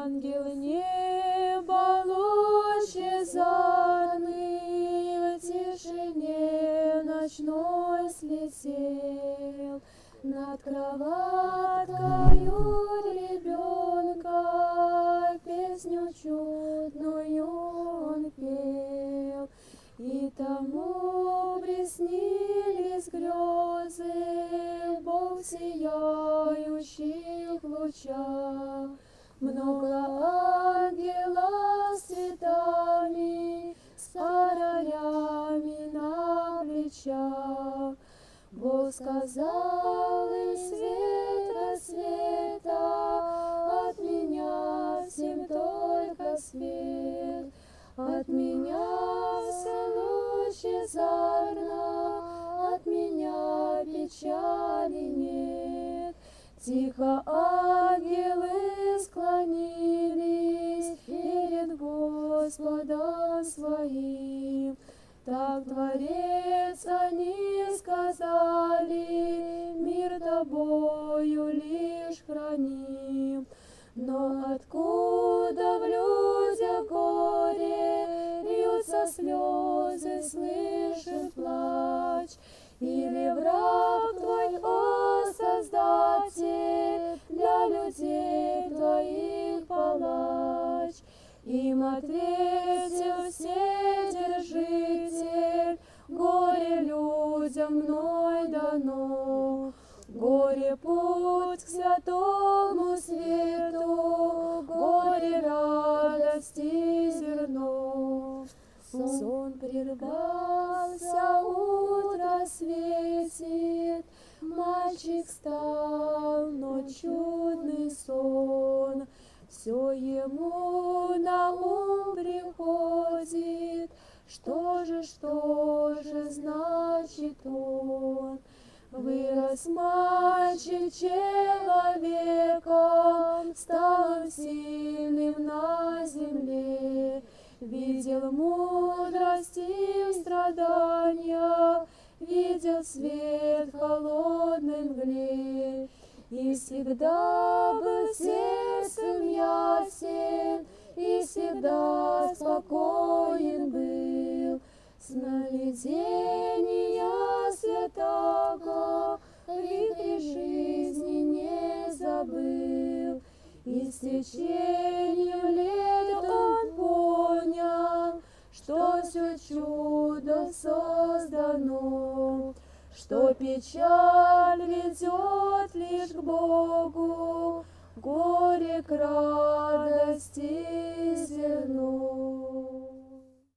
ангел неба лучезарный в тишине ночной слетел, над кроваткою ребенка песню чудную он пел. И тому приснились грезы, Бог в сияющих лучах, много ангелов с цветами, с фонарями на плечах. Бог сказал им: свет рассвета, от меня всем только свет, от меня все лучезарно, от меня печали нет. Тихо ангелы склонились перед Господом своим. Так Творец они сказали: мир тобою лишь храним. Но откуда в людях горе, льются слезы, слышит плач? Или враг твой, о Создатель, для людей твоих палач? Им ответил Вседержитель: горе людям мной дано, горе путь к святому свету, горе радости зерно. Сон прервался, утро светит, мальчик стал, но чудный сон все ему на ум приходит. Что же значит он? Вырос мальчик человеком, стал он сильным на земле, видел мудрость и в страданиях, видел свет в холодной мгле, и всегда был сердцем ясен, и всегда спокоен был. Сновидения святого вихри жизни не забыл, и с течением лет он понял, что все чудо создано, что печаль ведет лишь к Богу, горе к